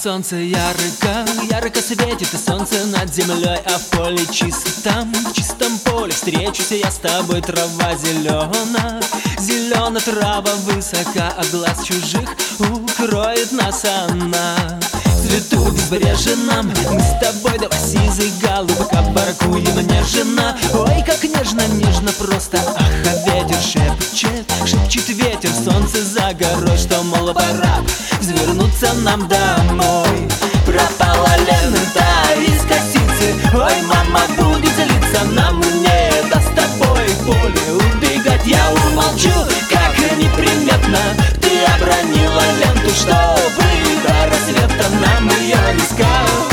Солнце ярко, ярко светит, и солнце над землей, а в поле чистом, в чистом поле встречусь я с тобой. Трава зелена, зелена трава высока, а глаз чужих укроет нас она. В цвету безбрежном мы с тобой давай сизый голубок оборкуем нежно. Ой, как нежно, нежно просто, ах, а ветер шепчет, шепчет ветер, солнце за горой, что, мол, пора взвернуться нам домой. Пропала лента из косицы, ой, мама будет злиться, нам не даст с тобой в поле убегать. Я умолчу, как неприметно ты обронила ленту, чтобы до рассвета нам ее искать.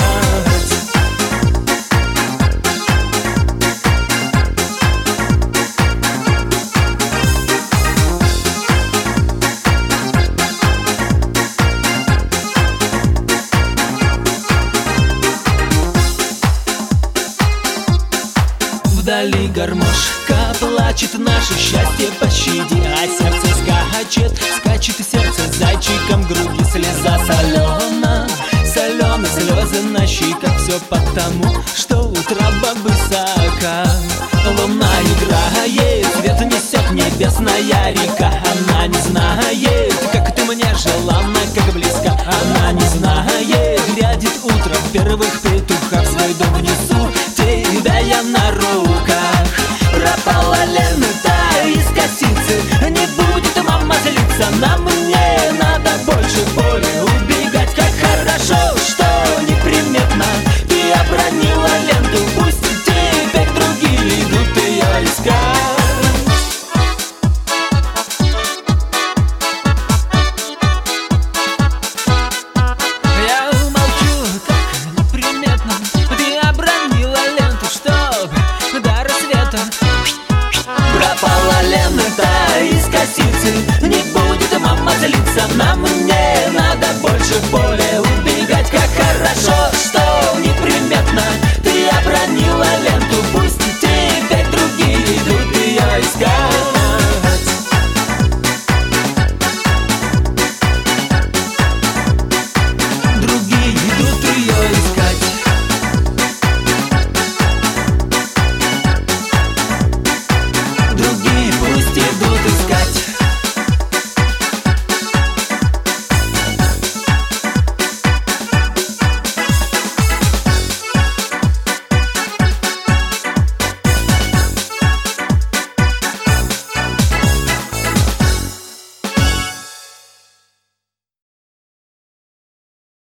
Вдали гармошка плачет, наше счастье пощади, а сердце скачет, скачет и сердце зайчиком груди. Слеза солена, солена, слезы на щеках, все потому, что утроба высока. Луна играет, свет несет небесная река.